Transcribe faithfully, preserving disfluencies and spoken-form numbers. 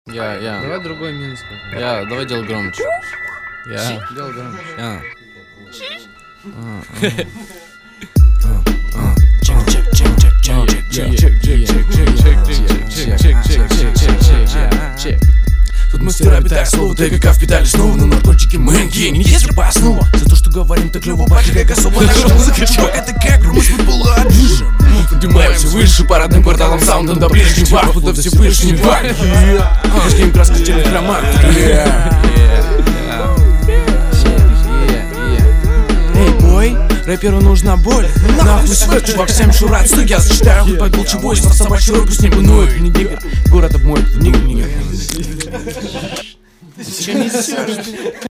Я, я. Давай другой Минск. Я, давай делай громче. Я. Делай громче. Я. Тут мастера битая слово, ты как в педали снова на наркотики мы гений, если по основам. За то, что говорим так клево, башня как особо. Наша музыка, чувак, это как румы с футбола отжижем. Поднимаемся выше, парадным кварталом, саундом до ближнего, будто Всевышний баг. Кашким краска телехромат. Эй, бой, рэперу нужна боль. Нахуй свет, чувак, всем шурат, что я зачитаю. Хоть подболчи бой, в собачью руку с ним гнует. Не нигер, город обмоет, нигер, нигер. Ты несешь?